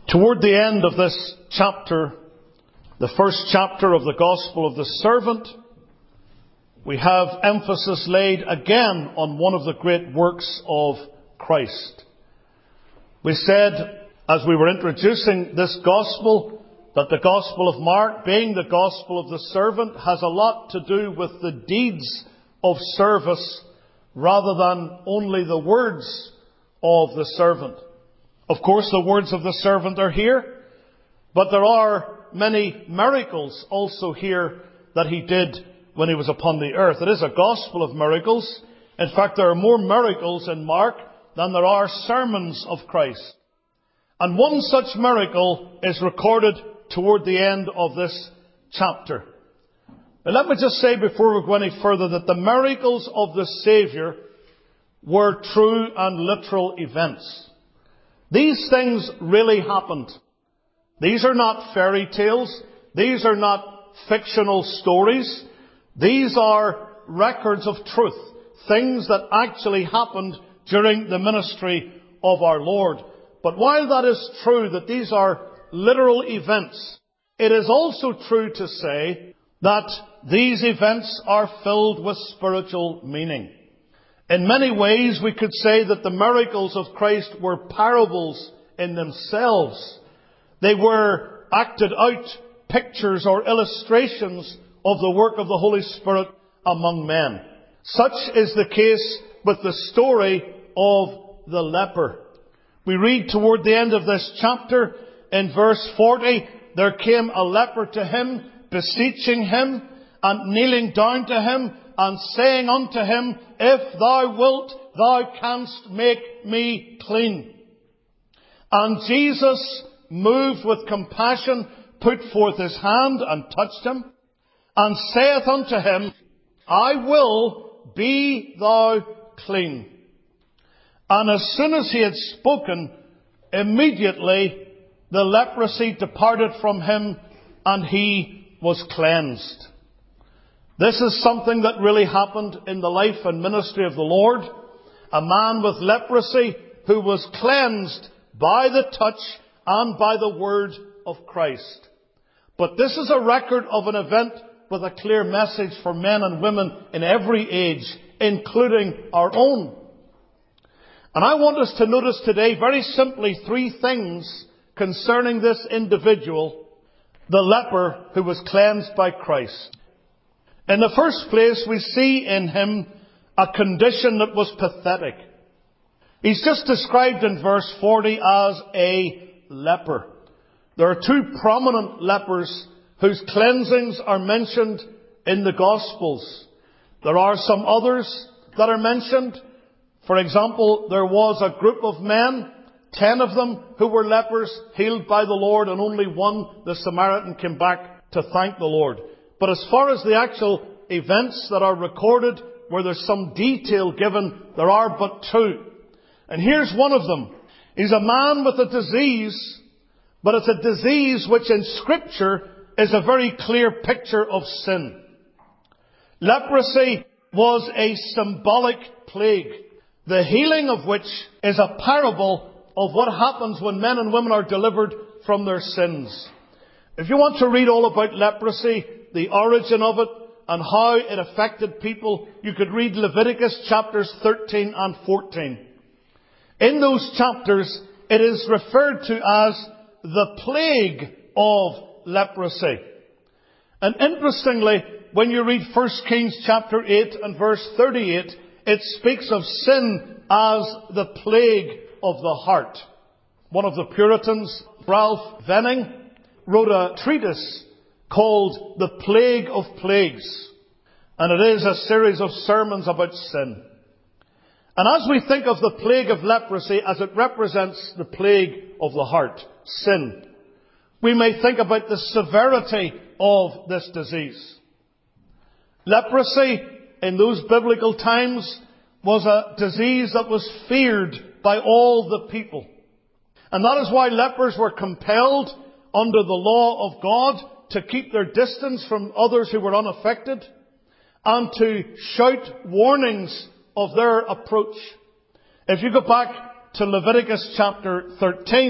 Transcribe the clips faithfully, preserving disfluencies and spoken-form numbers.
Toward the end of this chapter, the first chapter of the Gospel of the Servant, we have emphasis laid again on one of the great works of Christ. We said, as we were introducing this Gospel, that the Gospel of Mark, being the Gospel of the Servant, has a lot to do with the deeds of service rather than only the words of the servant. Of course, the words of the servant are here, but there are many miracles also here that he did when he was upon the earth. It is a gospel of miracles. In fact, there are more miracles in Mark than there are sermons of Christ. And one such miracle is recorded toward the end of this chapter. Now, let me just say before we go any further that the miracles of the Saviour were true and literal events. These things really happened. These are not fairy tales. These are not fictional stories. These are records of truth. Things that actually happened during the ministry of our Lord. But while that is true, that these are literal events, it is also true to say that these events are filled with spiritual meaning. In many ways, we could say that the miracles of Christ were parables in themselves. They were acted out pictures or illustrations of the work of the Holy Spirit among men. Such is the case with the story of the leper. We read toward the end of this chapter, in verse forty, there came a leper to him, beseeching him, and kneeling down to him, and saying unto him, If thou wilt, thou canst make me clean. And Jesus, moved with compassion, put forth his hand and touched him, and saith unto him, I will, be thou clean. And as soon as he had spoken, immediately the leprosy departed from him, and he was cleansed. This is something that really happened in the life and ministry of the Lord. A man with leprosy who was cleansed by the touch and by the word of Christ. But this is a record of an event with a clear message for men and women in every age, including our own. And I want us to notice today very simply three things concerning this individual, the leper who was cleansed by Christ. In the first place, we see in him a condition that was pathetic. He's just described in verse forty as a leper. There are two prominent lepers whose cleansings are mentioned in the Gospels. There are some others that are mentioned. For example, there was a group of men, ten of them, who were lepers, healed by the Lord, and only one, the Samaritan, came back to thank the Lord. But as far as the actual events that are recorded, where there's some detail given, there are but two. And here's one of them. He's a man with a disease, but it's a disease which in Scripture is a very clear picture of sin. Leprosy was a symbolic plague, the healing of which is a parable of what happens when men and women are delivered from their sins. If you want to read all about leprosy, the origin of it, and how it affected people, you could read Leviticus chapters thirteen and fourteen. In those chapters, it is referred to as the plague of leprosy. And interestingly, when you read First Kings chapter eight and verse thirty-eight, it speaks of sin as the plague of the heart. One of the Puritans, Ralph Venning, wrote a treatise called The Plague of Plagues. And it is a series of sermons about sin. And as we think of the plague of leprosy as it represents the plague of the heart, sin, we may think about the severity of this disease. Leprosy in those biblical times was a disease that was feared by all the people. And that is why lepers were compelled under the law of God to keep their distance from others who were unaffected and to shout warnings of their approach. If you go back to Leviticus chapter thirteen,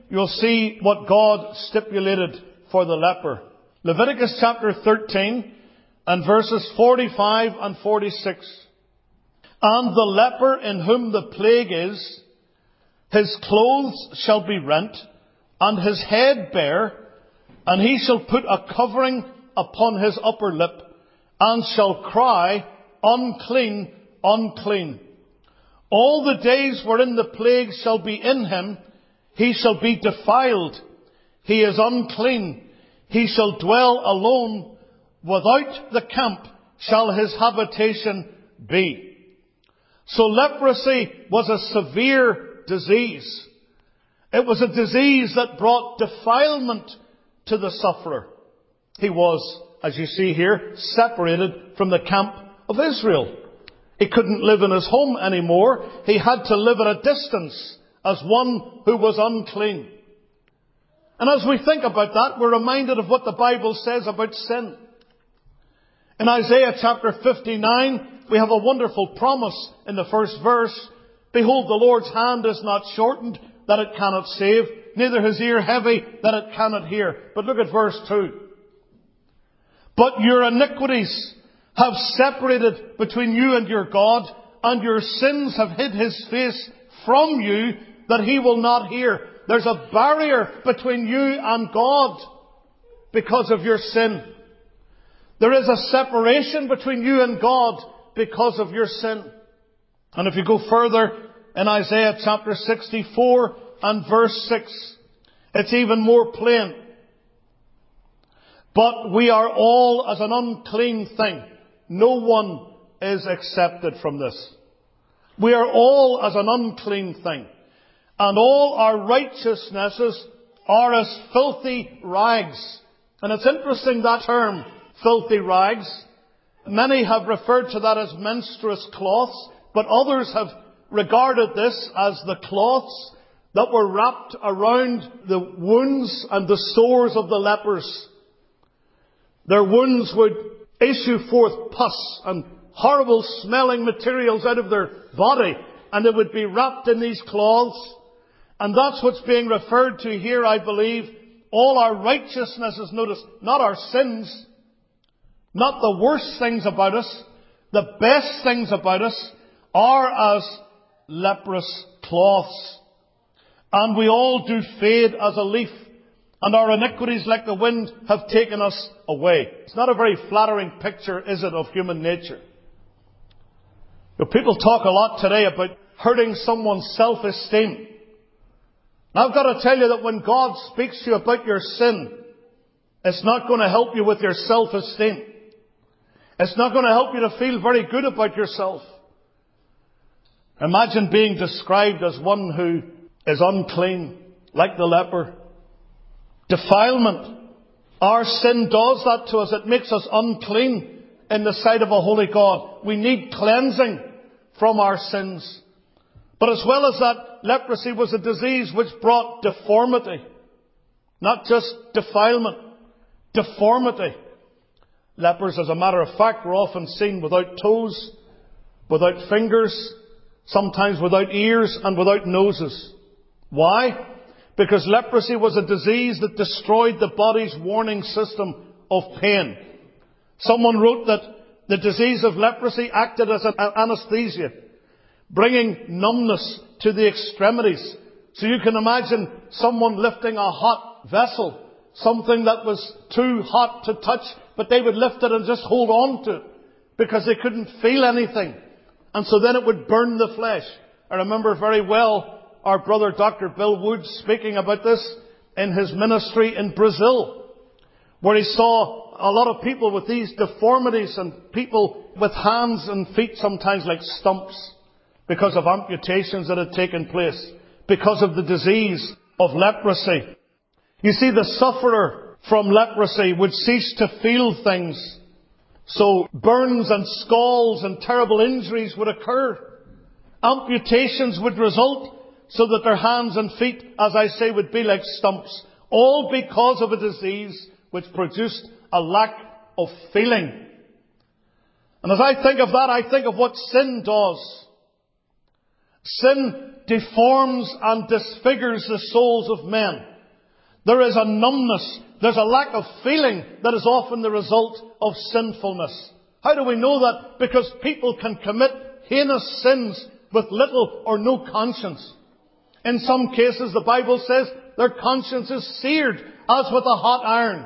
you'll see what God stipulated for the leper. Leviticus chapter thirteen and verses forty-five and forty-six. And the leper in whom the plague is, his clothes shall be rent, and his head bare, and he shall put a covering upon his upper lip, and shall cry, unclean, unclean. All the days wherein the plague shall be in him, he shall be defiled. He is unclean. He shall dwell alone. Without the camp shall his habitation be. So leprosy was a severe disease. It was a disease that brought defilement to the sufferer. He was, as you see here, separated from the camp of Israel. He couldn't live in his home anymore. He had to live at a distance as one who was unclean. And as we think about that, we're reminded of what the Bible says about sin. In Isaiah chapter fifty-nine, we have a wonderful promise in the first verse. Behold, the Lord's hand is not shortened, that it cannot save, neither his ear heavy, that it cannot hear. But look at verse two. But your iniquities have separated between you and your God, and your sins have hid his face from you, that he will not hear. There's a barrier between you and God because of your sin. There is a separation between you and God because of your sin. And if you go further in Isaiah chapter sixty-four and verse six, it's even more plain. But we are all as an unclean thing. No one is accepted from this. We are all as an unclean thing. And all our righteousnesses are as filthy rags. And it's interesting, that term, filthy rags. Many have referred to that as menstruous cloths, but others have regarded this as the cloths that were wrapped around the wounds and the sores of the lepers. Their wounds would issue forth pus and horrible smelling materials out of their body, and it would be wrapped in these cloths. And that's what's being referred to here, I believe. All our righteousnesses, notice, not our sins, not the worst things about us, the best things about us, are as leprous cloths. And we all do fade as a leaf, and our iniquities like the wind have taken us away. It's not a very flattering picture, is it, of human nature? You know, people talk a lot today about hurting someone's self-esteem. Now, I've got to tell you that when God speaks to you about your sin, it's not going to help you with your self-esteem. It's not going to help you to feel very good about yourself. Imagine being described as one who is unclean, like the leper. Defilement. Our sin does that to us. It makes us unclean in the sight of a holy God. We need cleansing from our sins. But as well as that, leprosy was a disease which brought deformity. Not just defilement. Deformity. Lepers, as a matter of fact, were often seen without toes, without fingers, sometimes without ears and without noses. Why? Because leprosy was a disease that destroyed the body's warning system of pain. Someone wrote that the disease of leprosy acted as an anesthesia, bringing numbness to the extremities. So you can imagine someone lifting a hot vessel, something that was too hot to touch, but they would lift it and just hold on to it because they couldn't feel anything. And so then it would burn the flesh. I remember very well our brother Doctor Bill Wood speaking about this in his ministry in Brazil, where he saw a lot of people with these deformities and people with hands and feet sometimes like stumps because of amputations that had taken place, because of the disease of leprosy. You see, the sufferer from leprosy would cease to feel things. So burns and scalds and terrible injuries would occur. Amputations would result, so that their hands and feet, as I say, would be like stumps. All because of a disease which produced a lack of feeling. And as I think of that, I think of what sin does. Sin deforms and disfigures the souls of men. There is a numbness, there's a lack of feeling that is often the result of sinfulness. How do we know that? Because people can commit heinous sins with little or no conscience. In some cases, the Bible says, their conscience is seared as with a hot iron.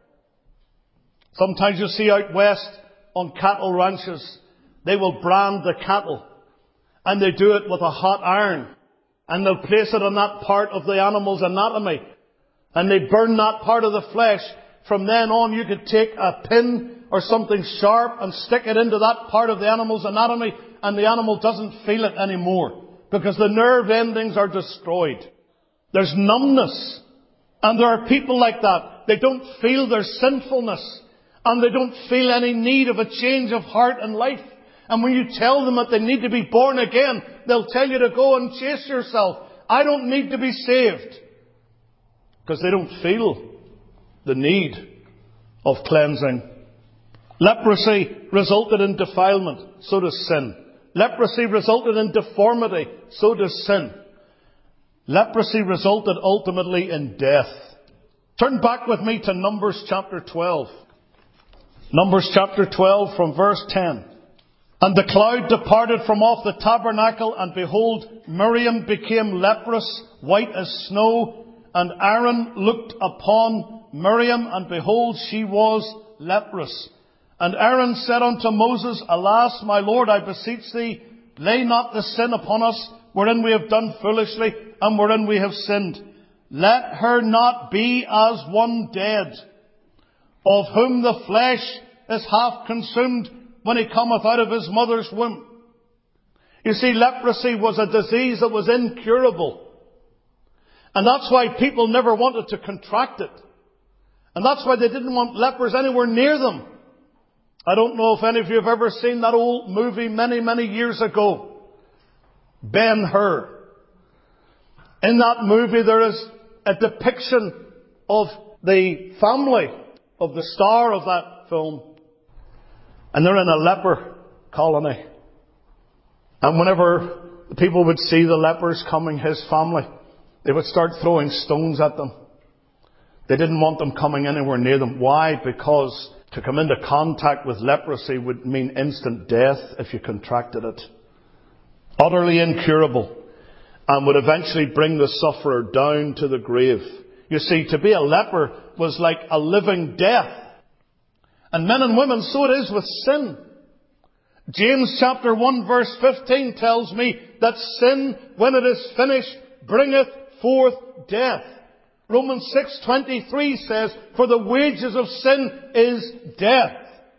Sometimes you see out west on cattle ranches, they will brand the cattle. And they do it with a hot iron. And they'll place it on that part of the animal's anatomy. And they burn that part of the flesh. From then on, you could take a pin or something sharp and stick it into that part of the animal's anatomy, and the animal doesn't feel it anymore, because the nerve endings are destroyed. There's numbness. And there are people like that. They don't feel their sinfulness. And they don't feel any need of a change of heart and life. And when you tell them that they need to be born again, they'll tell you to go and chase yourself. I don't need to be saved. Because they don't feel the need of cleansing. Leprosy resulted in defilement. So does sin. Leprosy resulted in deformity. So does sin. Leprosy resulted ultimately in death. Turn back with me to Numbers chapter twelve. Numbers chapter twelve from verse ten. And the cloud departed from off the tabernacle, and behold, Miriam became leprous, white as snow. And Aaron looked upon Miriam, and behold, she was leprous. And Aaron said unto Moses, Alas, my Lord, I beseech thee, lay not the sin upon us, wherein we have done foolishly, and wherein we have sinned. Let her not be as one dead, of whom the flesh is half consumed, when he cometh out of his mother's womb. You see, leprosy was a disease that was incurable. And that's why people never wanted to contract it. And that's why they didn't want lepers anywhere near them. I don't know if any of you have ever seen that old movie many, many years ago, Ben-Hur. In that movie there is a depiction of the family of the star of that film. And they're in a leper colony. And whenever the people would see the lepers coming, his family, they would start throwing stones at them. They didn't want them coming anywhere near them. Why? Because to come into contact with leprosy would mean instant death if you contracted it. Utterly incurable. And would eventually bring the sufferer down to the grave. You see, to be a leper was like a living death. And men and women, so it is with sin. James chapter one verse fifteen tells me that sin, when it is finished, bringeth forth death. Romans six twenty-three says, For the wages of sin is death.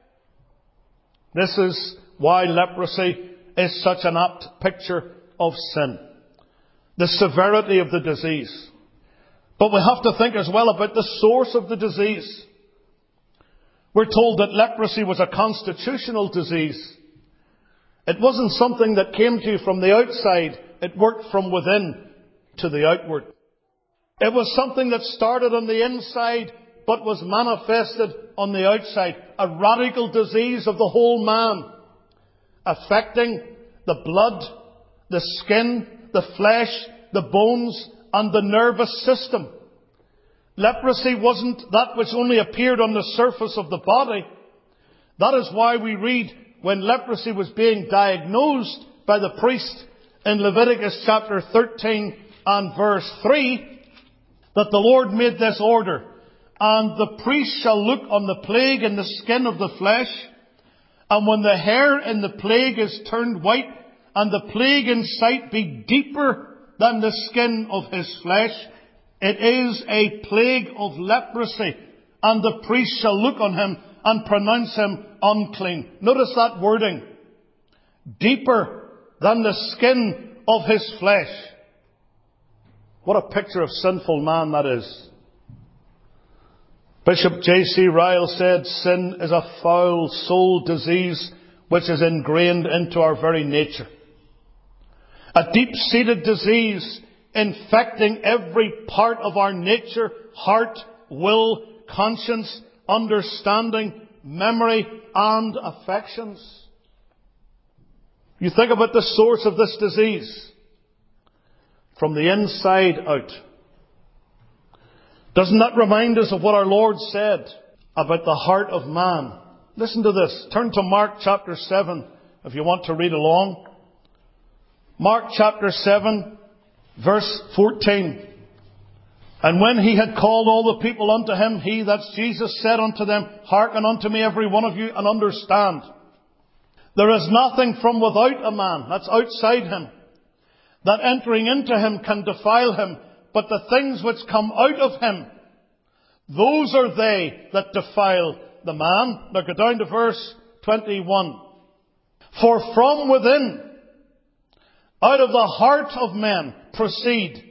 This is why leprosy is such an apt picture of sin. The severity of the disease. But we have to think as well about the source of the disease. We're told that leprosy was a constitutional disease. It wasn't something that came to you from the outside. It worked from within to the outward. It was something that started on the inside but was manifested on the outside. A radical disease of the whole man, affecting the blood, the skin, the flesh, the bones, and the nervous system. Leprosy wasn't that which only appeared on the surface of the body. That is why we read when leprosy was being diagnosed by the priest in Leviticus chapter thirteen and verse three, that the Lord made this order. And the priest shall look on the plague in the skin of the flesh, and when the hair in the plague is turned white, and the plague in sight be deeper than the skin of his flesh, it is a plague of leprosy, and the priest shall look on him and pronounce him unclean. Notice that wording. Deeper than the skin of his flesh. What a picture of sinful man that is. Bishop J C Ryle said, sin is a foul soul disease which is ingrained into our very nature. A deep-seated disease infecting every part of our nature, heart, will, conscience, understanding, memory, and affections. You think about the source of this disease. from the inside out. Doesn't that remind us of what our Lord said about the heart of man? Listen to this. Turn to Mark chapter seven if you want to read along. Mark chapter seven, verse fourteen. And when he had called all the people unto him, he, that's Jesus, said unto them, Hearken unto me every one of you, and understand. There is nothing from without a man, that's outside him, that entering into him can defile him, but the things which come out of him, those are they that defile the man. Now go down to verse twenty-one. For from within, out of the heart of men, proceed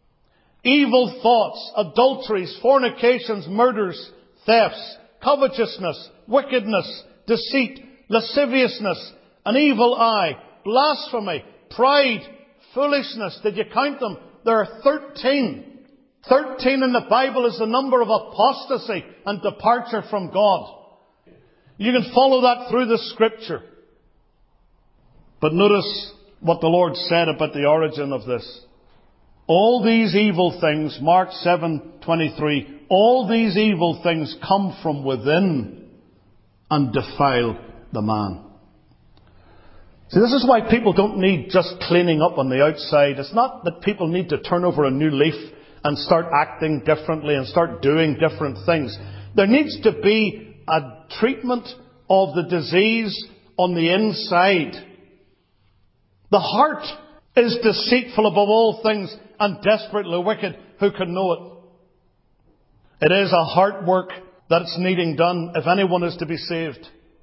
evil thoughts, adulteries, fornications, murders, thefts, covetousness, wickedness, deceit, lasciviousness, an evil eye, blasphemy, pride, foolishness. Did you count them? There are thirteen. Thirteen in the Bible is the number of apostasy and departure from God. You can follow that through the Scripture. But notice what the Lord said about the origin of this. All these evil things, Mark seven twenty-three, all these evil things come from within and defile the man. See, this is why people don't need just cleaning up on the outside. It's not that people need to turn over a new leaf and start acting differently and start doing different things. There needs to be a treatment of the disease on the inside. The heart is deceitful above all things and desperately wicked. Who can know it? It is a heart work that's needing done if anyone is to be saved.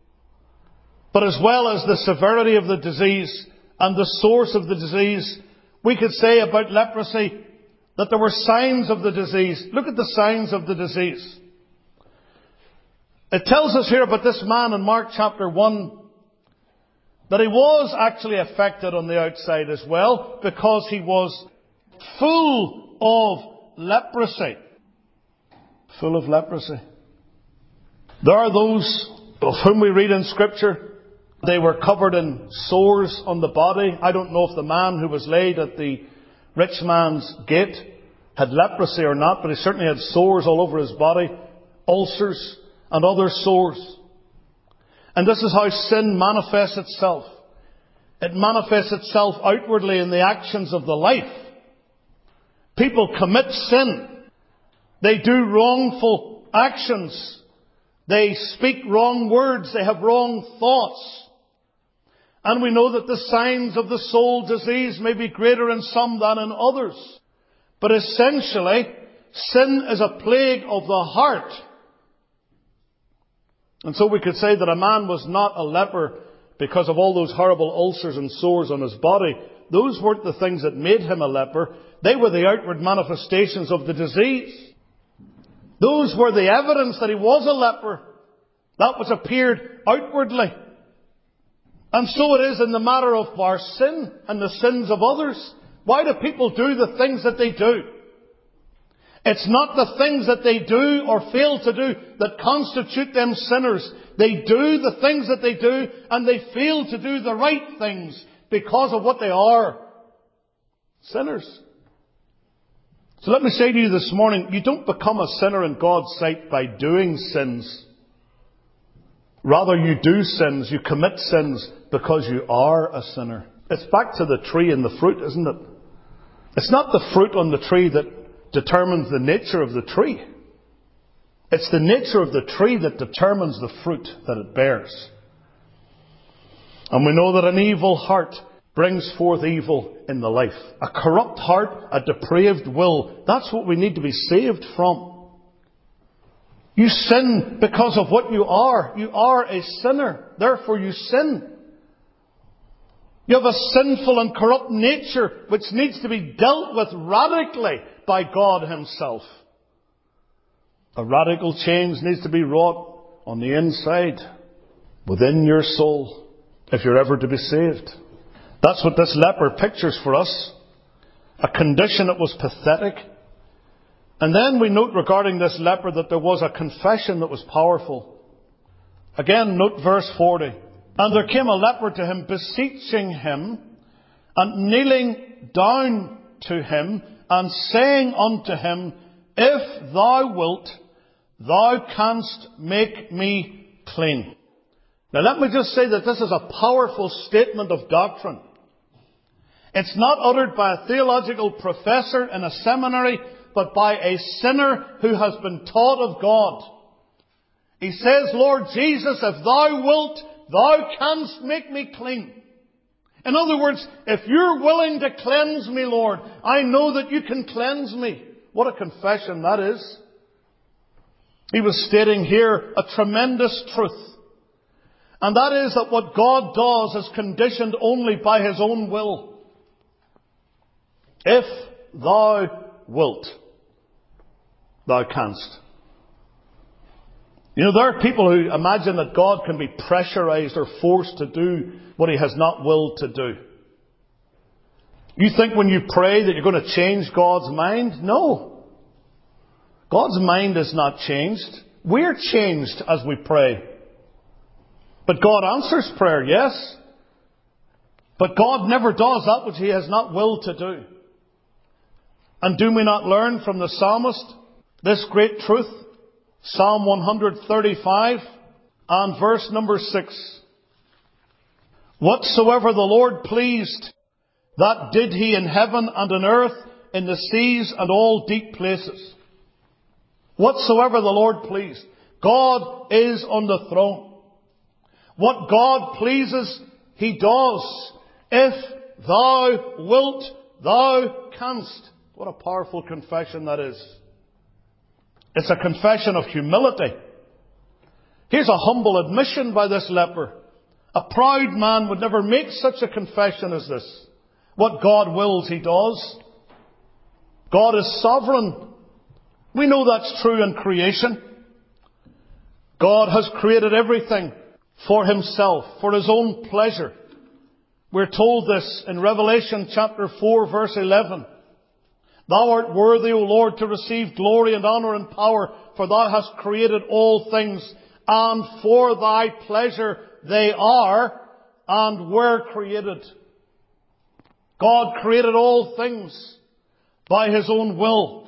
But as well as the severity of the disease and the source of the disease, we could say about leprosy that there were signs of the disease. Look at the signs of the disease. It tells us here about this man in Mark chapter one that he was actually affected on the outside as well, because he was full of leprosy. Full of leprosy. There are those of whom we read in Scripture, they were covered in sores on the body. I don't know if the man who was laid at the rich man's gate had leprosy or not, but he certainly had sores all over his body, ulcers and other sores. And this is how sin manifests itself. It manifests itself outwardly in the actions of the life. People commit sin. They do wrongful actions. They speak wrong words. They have wrong thoughts. And we know that the signs of the soul disease may be greater in some than in others. But essentially, sin is a plague of the heart. And so we could say that a man was not a leper because of all those horrible ulcers and sores on his body. Those weren't the things that made him a leper. They were the outward manifestations of the disease. Those were the evidence that he was a leper. That which appeared outwardly. And so it is in the matter of our sin and the sins of others. Why do people do the things that they do? It's not the things that they do or fail to do that constitute them sinners. They do the things that they do and they fail to do the right things because of what they are. Sinners. So let me say to you this morning, you don't become a sinner in God's sight by doing sins. Rather, you do sins, you commit sins because you are a sinner. It's back to the tree and the fruit, isn't it? It's not the fruit on the tree that determines the nature of the tree. It's the nature of the tree that determines the fruit that it bears. And we know that an evil heart brings forth evil in the life. A corrupt heart, a depraved will. That's what we need to be saved from. You sin because of what you are. You are a sinner. Therefore you sin. You have a sinful and corrupt nature which needs to be dealt with radically by God Himself. A radical change needs to be wrought on the inside, within your soul, if you're ever to be saved. That's what this leper pictures for us. A condition that was pathetic. And then we note regarding this leper that there was a confession that was powerful. Again, note verse forty. And there came a leper to him, beseeching him, and kneeling down to him, and saying unto him, If thou wilt, thou canst make me clean. Now let me just say that this is a powerful statement of doctrine. It's not uttered by a theological professor in a seminary, but by a sinner who has been taught of God. He says, Lord Jesus, if thou wilt, thou canst make me clean. In other words, if you're willing to cleanse me, Lord, I know that you can cleanse me. What a confession that is. He was stating here a tremendous truth. And that is that what God does is conditioned only by His own will. If thou wilt, thou canst. You know, there are people who imagine that God can be pressurized or forced to do what He has not willed to do. You think when you pray that you're going to change God's mind? No. God's mind is not changed. We're changed as we pray. But God answers prayer, yes. But God never does that which He has not willed to do. And do we not learn from the psalmist this great truth? Psalm one thirty-five and verse number six. Whatsoever the Lord pleased, that did He in heaven and on earth, in the seas and all deep places. Whatsoever the Lord pleased. God is on the throne. What God pleases, He does. If thou wilt, thou canst. What a powerful confession that is. It's a confession of humility. Here's a humble admission by this leper. A proud man would never make such a confession as this. What God wills, He does. God is sovereign. We know that's true in creation. God has created everything for Himself, for His own pleasure. We're told this in Revelation chapter four, verse eleven. Thou art worthy, O Lord, to receive glory and honour and power, for Thou hast created all things, and for Thy pleasure they are and were created. God created all things by His own will.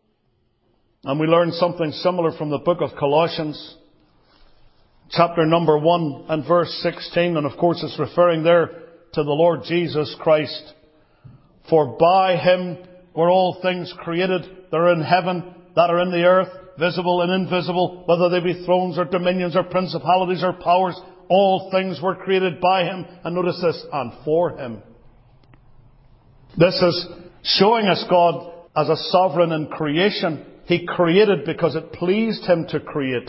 And we learn something similar from the book of Colossians, chapter number one and verse sixteen. And of course it's referring there to the Lord Jesus Christ. For by Him were all things created that are in heaven, that are in the earth, visible and invisible, whether they be thrones or dominions or principalities or powers. All things were created by Him. And notice this, and for Him. This is showing us God as a sovereign in creation. He created because it pleased Him to create.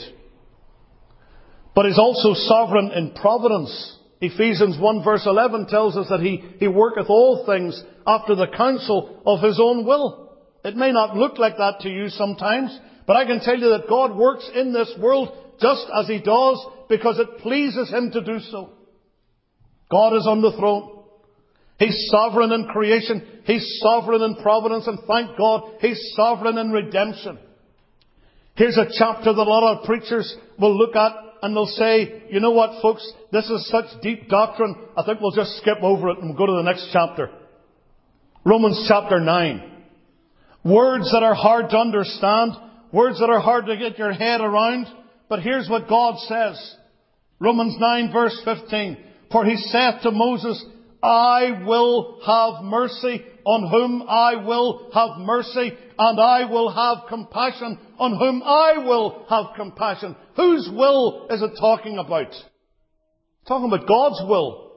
But He's also sovereign in providence. Ephesians one verse eleven tells us that He, He worketh all things after the counsel of His own will. It may not look like that to you sometimes, but I can tell you that God works in this world just as He does because it pleases Him to do so. God is on the throne. He's sovereign in creation. He's sovereign in providence, and thank God, He's sovereign in redemption. Here's a chapter that a lot of preachers will look at and they'll say, you know what, folks, this is such deep doctrine, I think we'll just skip over it and we'll go to the next chapter. Romans chapter nine. Words that are hard to understand, words that are hard to get your head around, but here's what God says. Romans nine verse fifteen. For He saith to Moses, I will have mercy on whom I will have mercy, and I will have compassion on whom I will have compassion. Whose will is it talking about? It's talking about God's will.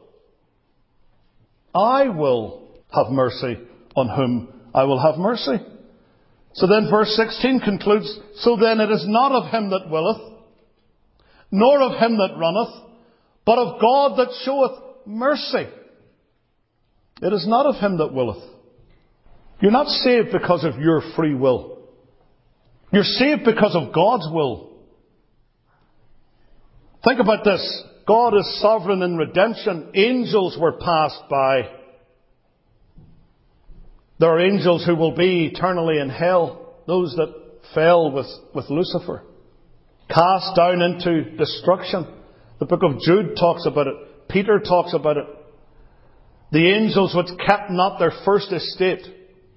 I will have mercy on whom I will have mercy. So then verse sixteen concludes, so then it is not of him that willeth, nor of him that runneth, but of God that showeth mercy. It is not of him that willeth. You're not saved because of your free will. You're saved because of God's will. Think about this. God is sovereign in redemption. Angels were passed by. There are angels who will be eternally in hell. Those that fell with, with Lucifer. Cast down into destruction. The book of Jude talks about it. Peter talks about it. The angels which kept not their first estate.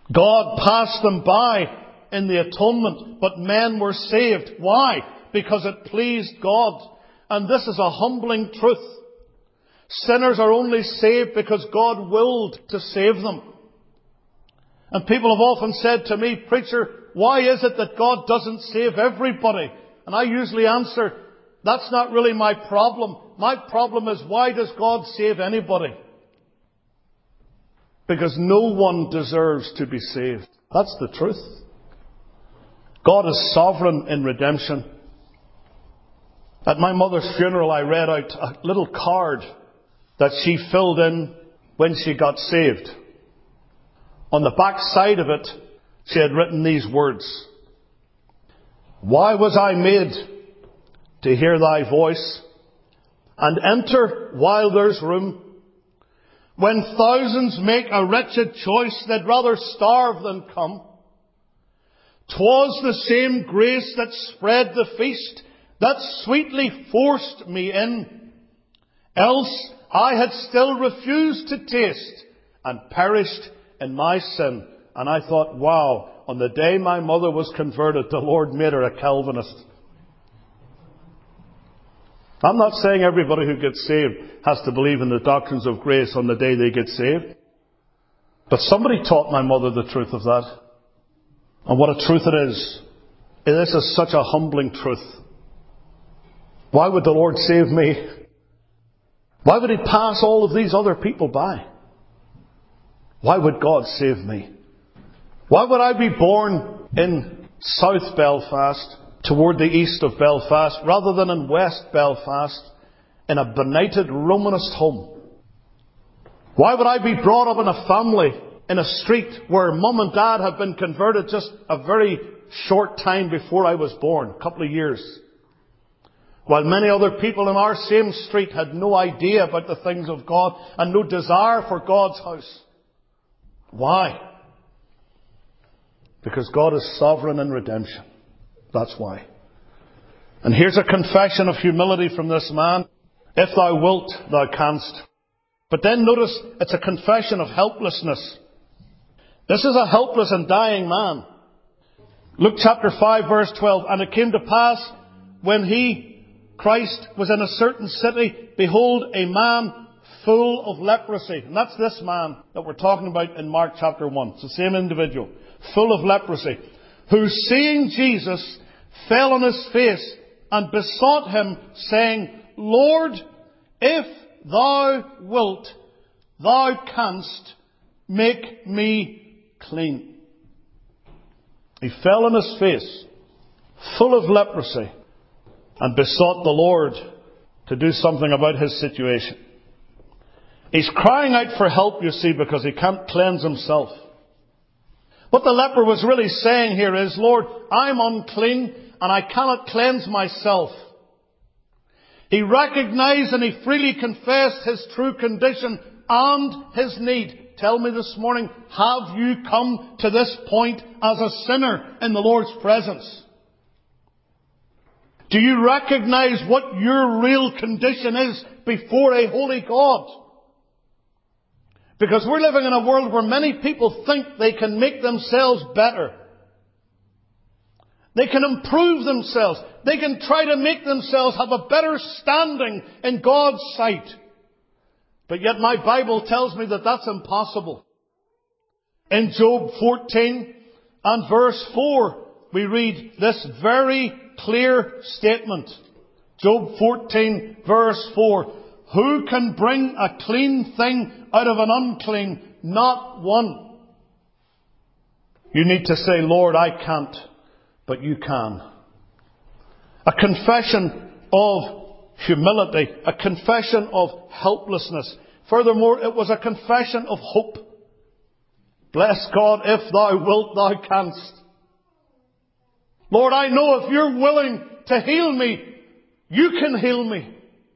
God passed them by in the atonement, but men were saved. Why? Because it pleased God. And this is a humbling truth. Sinners are only saved because God willed to save them. And people have often said to me, "Preacher, why is it that God doesn't save everybody?" And I usually answer, that's not really my problem. My problem is, why does God save anybody? Because no one deserves to be saved. That's the truth. God is sovereign in redemption. At my mother's funeral, I read out a little card that she filled in when she got saved. On the back side of it, she had written these words: "Why was I made to hear thy voice and enter while there's room? When thousands make a wretched choice, they'd rather starve than come. 'Twas the same grace that spread the feast that sweetly forced me in. Else I had still refused to taste and perished in my sin." And I thought, wow, on the day my mother was converted, the Lord made her a Calvinist. I'm not saying everybody who gets saved has to believe in the doctrines of grace on the day they get saved. But somebody taught my mother the truth of that. And what a truth it is. This is such a humbling truth. Why would the Lord save me? Why would He pass all of these other people by? Why would God save me? Why would I be born in South Belfast, toward the east of Belfast, rather than in West Belfast, in a benighted Romanist home? Why would I be brought up in a family, in a street where mum and dad had been converted just a very short time before I was born, a couple of years, while many other people in our same street had no idea about the things of God and no desire for God's house? Why? Because God is sovereign in redemption. That's why. And here's a confession of humility from this man. If thou wilt, thou canst. But then notice, it's a confession of helplessness. This is a helpless and dying man. Luke chapter five verse twelve. "And it came to pass, when he, Christ, was in a certain city, behold, a man full of leprosy." And that's this man that we're talking about in Mark chapter one. It's the same individual. Full of leprosy. "Who, seeing Jesus, fell on his face and besought him, saying, Lord, if thou wilt, thou canst make me clean." He fell on his face, full of leprosy, and besought the Lord to do something about his situation. He's crying out for help, you see, because he can't cleanse himself. What the leper was really saying here is, Lord, I'm unclean and I cannot cleanse myself. He recognized and he freely confessed his true condition and his need. Tell me this morning, have you come to this point as a sinner in the Lord's presence? Do you recognize what your real condition is before a holy God? Because we're living in a world where many people think they can make themselves better. They can improve themselves. They can try to make themselves have a better standing in God's sight. But yet my Bible tells me that that's impossible. In Job fourteen and verse four, we read this very clear statement. Job fourteen verse four. "Who can bring a clean thing out of an unclean? Not one." You need to say, Lord, I can't, but you can. A confession of humility, a confession of helplessness. Furthermore, it was a confession of hope. Bless God, if thou wilt, thou canst. Lord, I know if you're willing to heal me, you can heal me.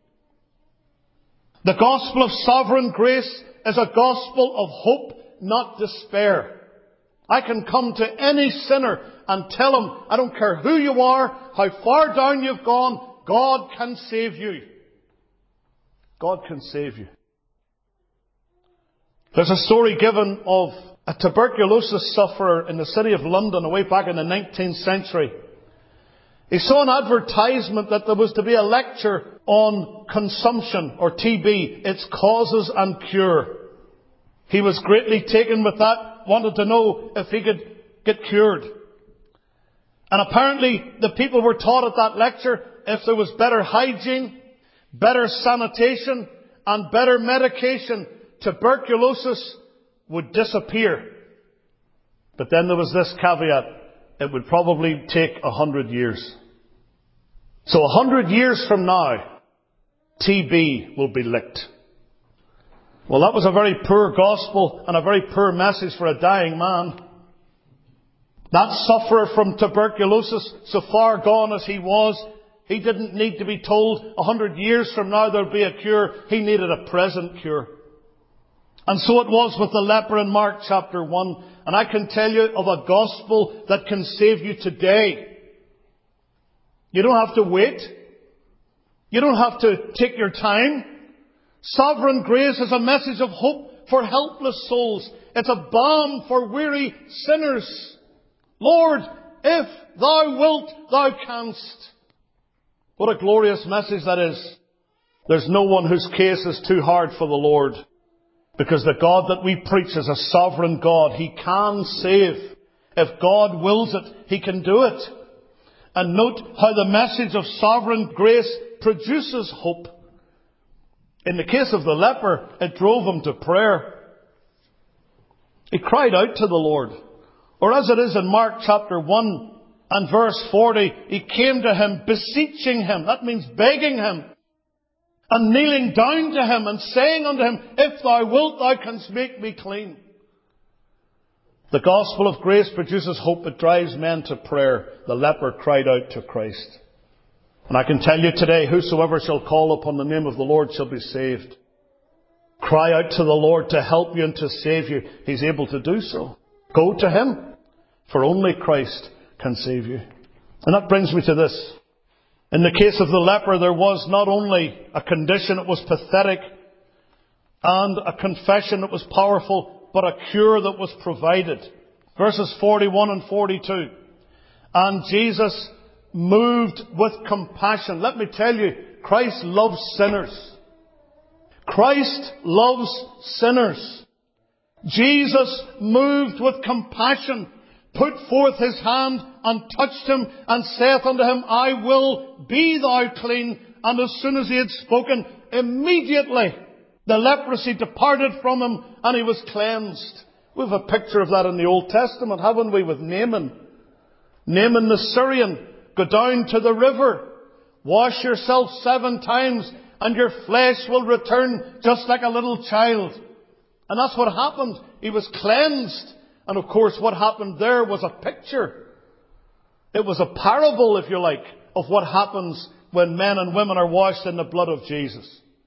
The gospel of sovereign grace is a gospel of hope, not despair. I can come to any sinner and tell him, I don't care who you are, how far down you've gone, God can save you. God can save you. There's a story given of a tuberculosis sufferer in the city of London, way back in the nineteenth century. He saw an advertisement that there was to be a lecture on consumption, or T B, its causes and cure. He was greatly taken with that, wanted to know if he could get cured. And apparently the people were taught at that lecture, if there was better hygiene, better sanitation, and better medication, tuberculosis would disappear. But then there was this caveat: it would probably take a hundred years. So a hundred years from now, T B will be licked. Well, that was a very poor gospel and a very poor message for a dying man. That sufferer from tuberculosis, so far gone as he was, he didn't need to be told a hundred years from now there'll be a cure. He needed a present cure. And so it was with the leper in Mark chapter one. And I can tell you of a gospel that can save you today. You don't have to wait. You don't have to take your time. Sovereign grace is a message of hope for helpless souls. It's a balm for weary sinners. Lord, if thou wilt, thou canst. What a glorious message that is. There's no one whose case is too hard for the Lord. Because the God that we preach is a sovereign God. He can save. If God wills it, He can do it. And note how the message of sovereign grace produces hope. In the case of the leper, it drove him to prayer. He cried out to the Lord. Or as it is in Mark chapter one and verse forty, he came to him beseeching him. That means begging him. And kneeling down to him and saying unto him, if thou wilt, thou canst make me clean. The gospel of grace produces hope. It drives men to prayer. The leper cried out to Christ. And I can tell you today, whosoever shall call upon the name of the Lord shall be saved. Cry out to the Lord to help you and to save you. He's able to do so. Go to Him, for only Christ can save you. And that brings me to this. In the case of the leper, there was not only a condition that was pathetic and a confession that was powerful, but a cure that was provided. Verses forty-one and forty-two. And Jesus, moved with compassion. Let me tell you, Christ loves sinners. Christ loves sinners. Jesus, moved with compassion, put forth His hand and touched him and saith unto him, I will be thou clean. And as soon as He had spoken, immediately the leprosy departed from him and he was cleansed. We have a picture of that in the Old Testament, haven't we, with Naaman? Naaman the Syrian. Go down to the river, wash yourself seven times, and your flesh will return just like a little child. And that's what happened. He was cleansed. And of course, what happened there was a picture. It was a parable, if you like, of what happens when men and women are washed in the blood of Jesus.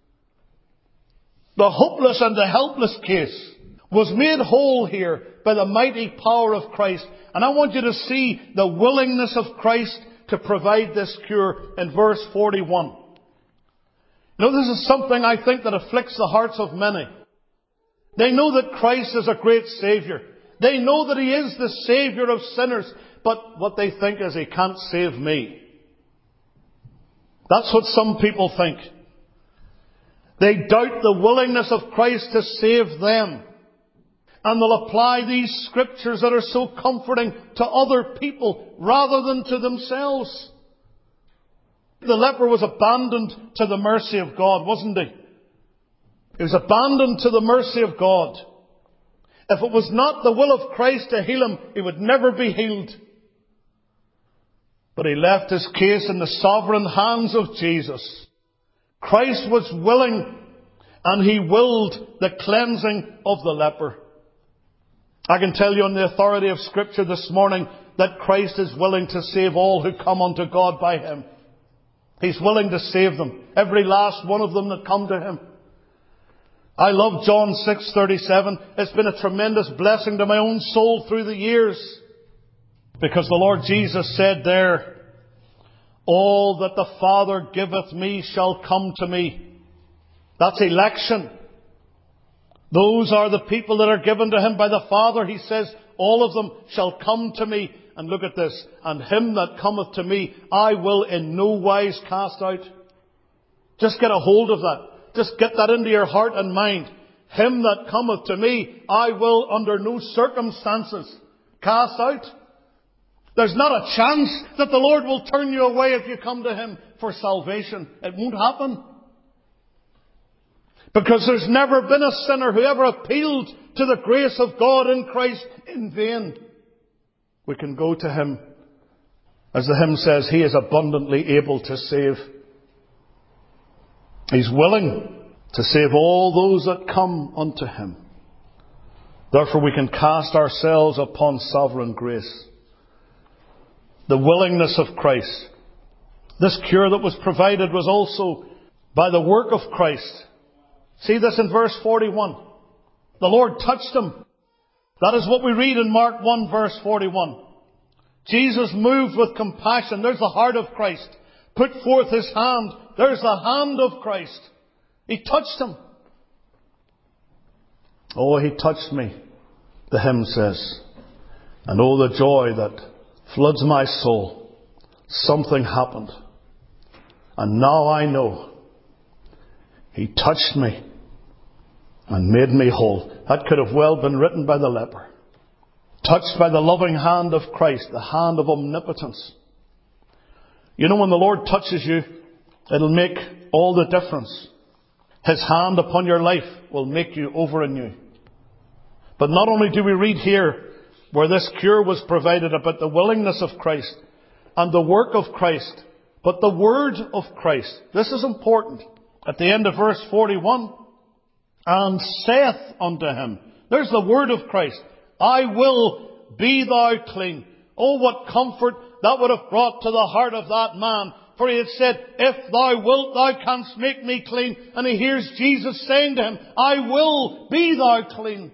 The hopeless and the helpless case was made whole here by the mighty power of Christ. And I want you to see the willingness of Christ to provide this cure in verse forty-one. Now, this is something I think that afflicts the hearts of many. They know that Christ is a great Saviour. They know that He is the Saviour of sinners. But what they think is, He can't save me. That's what some people think. They doubt the willingness of Christ to save them. And they'll apply these scriptures that are so comforting to other people rather than to themselves. The leper was abandoned to the mercy of God, wasn't he? He was abandoned to the mercy of God. If it was not the will of Christ to heal him, he would never be healed. But he left his case in the sovereign hands of Jesus. Christ was willing, and He willed the cleansing of the leper. I can tell you on the authority of Scripture this morning that Christ is willing to save all who come unto God by Him. He's willing to save them. Every last one of them that come to Him. I love John six thirty-seven. It's been a tremendous blessing to my own soul through the years. Because the Lord Jesus said there, all that the Father giveth me shall come to me. That's election. Those are the people that are given to him by the Father. He says, all of them shall come to me. And look at this. And him that cometh to me, I will in no wise cast out. Just get a hold of that. Just get that into your heart and mind. Him that cometh to me, I will under no circumstances cast out. There's not a chance that the Lord will turn you away if you come to him for salvation. It won't happen. Because there's never been a sinner who ever appealed to the grace of God in Christ in vain. We can go to him. As the hymn says, he is abundantly able to save. He's willing to save all those that come unto him. Therefore we can cast ourselves upon sovereign grace. The willingness of Christ. This cure that was provided was also by the work of Christ. See this in verse forty-one. The Lord touched him. That is what we read in Mark one verse forty-one. Jesus moved with compassion. There's the heart of Christ. Put forth his hand. There's the hand of Christ. He touched him. Oh, he touched me, the hymn says. And oh, the joy that floods my soul. Something happened. And now I know. He touched me and made me whole. That could have well been written by the leper. Touched by the loving hand of Christ, the hand of omnipotence. You know, when the Lord touches you, it'll make all the difference. His hand upon your life will make you over anew. But not only do we read here where this cure was provided about the willingness of Christ and the work of Christ, but the word of Christ. This is important. At the end of verse forty-one, and saith unto him, there's the word of Christ, I will be thou clean. Oh, what comfort that would have brought to the heart of that man. For he had said, if thou wilt, thou canst make me clean. And he hears Jesus saying to him, I will be thou clean.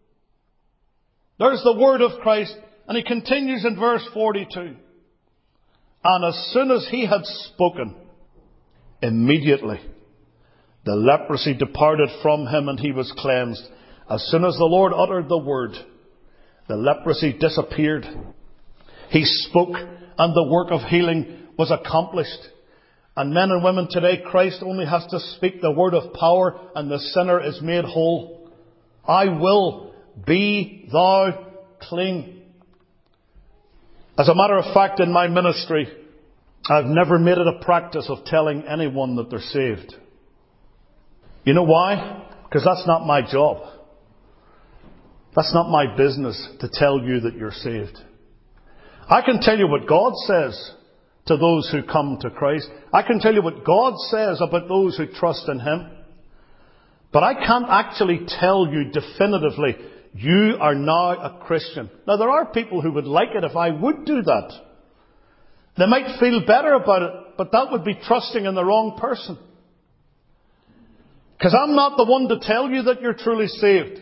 There's the word of Christ. And he continues in verse forty-two. And as soon as he had spoken, immediately the leprosy departed from him and he was cleansed. As soon as the Lord uttered the word, the leprosy disappeared. He spoke and the work of healing was accomplished. And men and women today, Christ only has to speak the word of power and the sinner is made whole. I will be thou clean. As a matter of fact, in my ministry, I've never made it a practice of telling anyone that they're saved. You know why? Because that's not my job. That's not my business to tell you that you're saved. I can tell you what God says to those who come to Christ. I can tell you what God says about those who trust in him. But I can't actually tell you definitively, you are now a Christian. Now, there are people who would like it if I would do that. They might feel better about it, but that would be trusting in the wrong person. Because I'm not the one to tell you that you're truly saved.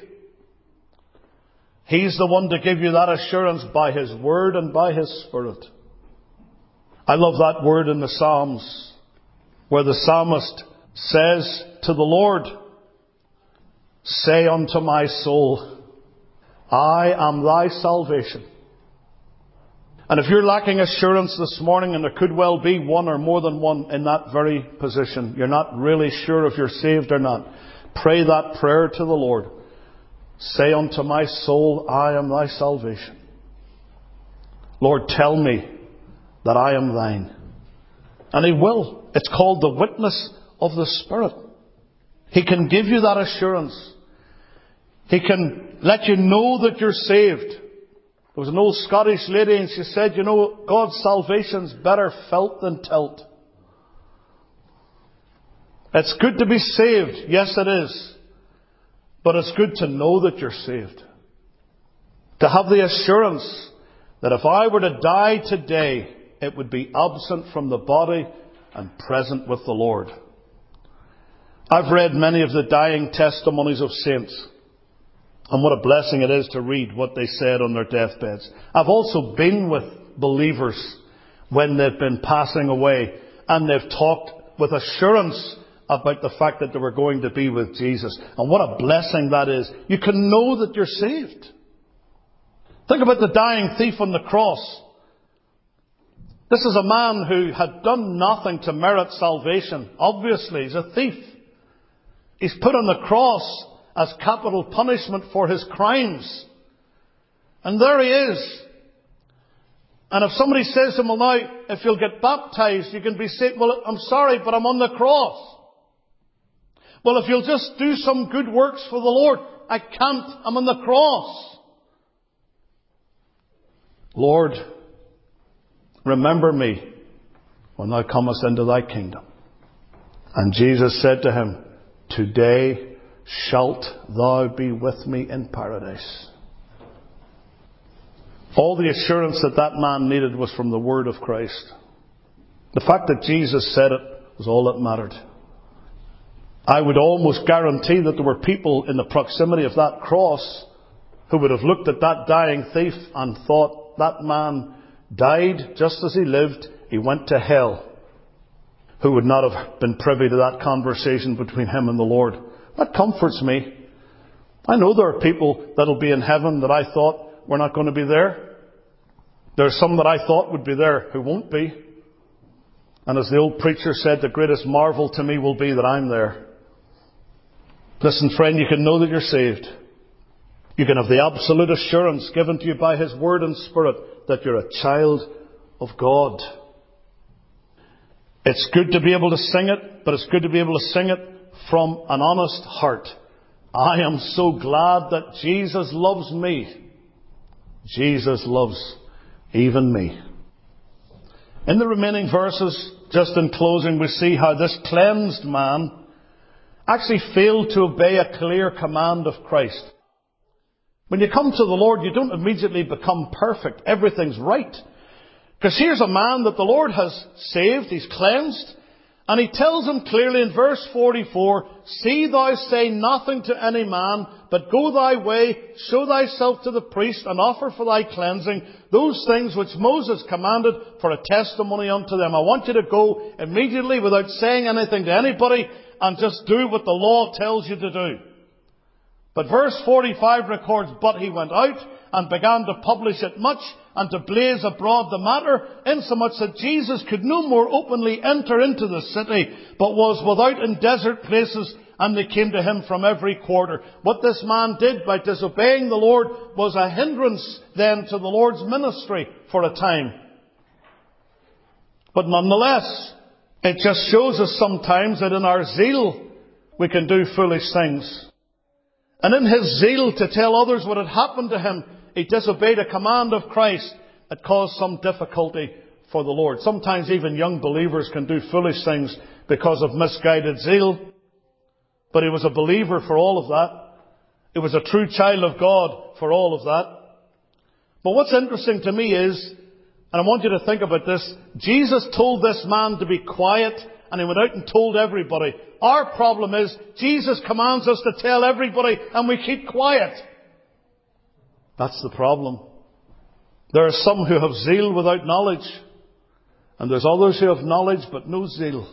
He's the one to give you that assurance by his word and by his Spirit. I love that word in the Psalms, where the psalmist says to the Lord, say unto my soul, I am thy salvation. And if you're lacking assurance this morning, and there could well be one or more than one in that very position, you're not really sure if you're saved or not, pray that prayer to the Lord. Say unto my soul, I am thy salvation. Lord, tell me that I am thine. And he will. It's called the witness of the Spirit. He can give you that assurance. He can let you know that you're saved. There was an old Scottish lady and she said, you know, God's salvation's better felt than telt. It's good to be saved. Yes, it is. But it's good to know that you're saved. To have the assurance that if I were to die today, it would be absent from the body and present with the Lord. I've read many of the dying testimonies of saints. And what a blessing it is to read what they said on their deathbeds. I've also been with believers when they've been passing away and they've talked with assurance about the fact that they were going to be with Jesus. And what a blessing that is. You can know that you're saved. Think about the dying thief on the cross. This is a man who had done nothing to merit salvation. Obviously, he's a thief. He's put on the cross as capital punishment for his crimes. And there he is. And if somebody says to him, well now, if you'll get baptized, you can be saved. Well, I'm sorry, but I'm on the cross. Well, if you'll just do some good works for the Lord, I can't. I'm on the cross. Lord, remember me when thou comest into thy kingdom. And Jesus said to him, today shalt thou be with me in paradise. All the assurance that that man needed was from the word of Christ. The fact that Jesus said it was all that mattered. I would almost guarantee that there were people in the proximity of that cross who would have looked at that dying thief and thought, that man died just as he lived, he went to hell. Who would not have been privy to that conversation between him and the Lord. That comforts me. I know there are people that'll be in heaven that I thought were not going to be there. There are some that I thought would be there who won't be. And as the old preacher said, the greatest marvel to me will be that I'm there. Listen, friend, you can know that you're saved. You can have the absolute assurance given to you by His Word and Spirit that you're a child of God. It's good to be able to sing it, but it's good to be able to sing it from an honest heart. I am so glad that Jesus loves me. Jesus loves even me. In the remaining verses, just in closing, we see how this cleansed man actually failed to obey a clear command of Christ. When you come to the Lord, you don't immediately become perfect. Everything's right. Because here's a man that the Lord has saved, He's cleansed, and He tells him clearly in verse forty-four, see thou say nothing to any man, but go thy way, show thyself to the priest, and offer for thy cleansing those things which Moses commanded for a testimony unto them. I want you to go immediately without saying anything to anybody, and just do what the law tells you to do. But verse forty-five records, but he went out and began to publish it much and to blaze abroad the matter, insomuch that Jesus could no more openly enter into the city, but was without in desert places, and they came to him from every quarter. What this man did by disobeying the Lord was a hindrance then to the Lord's ministry for a time. But nonetheless, it just shows us sometimes that in our zeal we can do foolish things. And in his zeal to tell others what had happened to him, he disobeyed a command of Christ that caused some difficulty for the Lord. Sometimes even young believers can do foolish things because of misguided zeal. But he was a believer for all of that. He was a true child of God for all of that. But what's interesting to me is, and I want you to think about this, Jesus told this man to be quiet, and he went out and told everybody. Our problem is, Jesus commands us to tell everybody, and we keep quiet. That's the problem. There are some who have zeal without knowledge, and there's others who have knowledge but no zeal.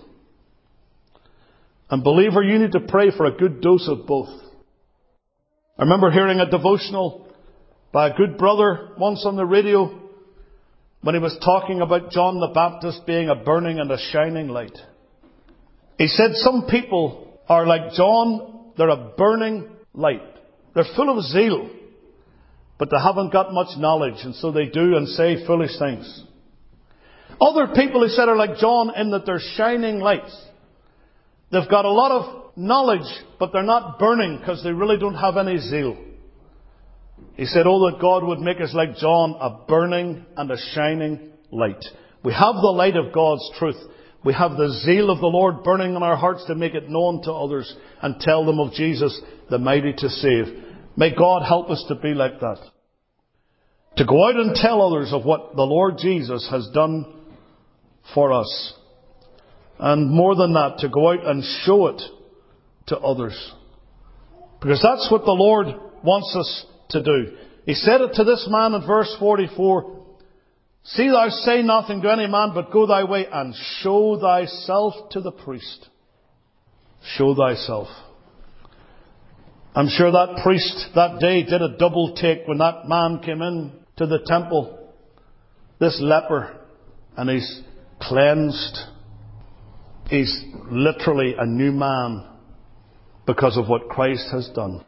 And believer, you need to pray for a good dose of both. I remember hearing a devotional by a good brother once on the radio when he was talking about John the Baptist being a burning and a shining light. He said some people are like John, they're a burning light. They're full of zeal, but they haven't got much knowledge, and so they do and say foolish things. Other people, he said, are like John in that they're shining lights. They've got a lot of knowledge, but they're not burning because they really don't have any zeal. He said, oh, that God would make us like John, a burning and a shining light. We have the light of God's truth. We have the zeal of the Lord burning in our hearts to make it known to others and tell them of Jesus, the mighty to save. May God help us to be like that. To go out and tell others of what the Lord Jesus has done for us. And more than that, to go out and show it to others. Because that's what the Lord wants us to do. He said it to this man in verse forty-four. See thou say nothing to any man, but go thy way and show thyself to the priest. show thyself. I'm sure that priest that day did a double take when that man came in to the temple, this leper, and he's cleansed. He's literally a new man because of what Christ has done.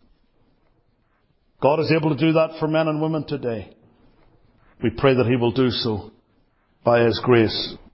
God is able to do that for men and women today. We pray that He will do so by His grace.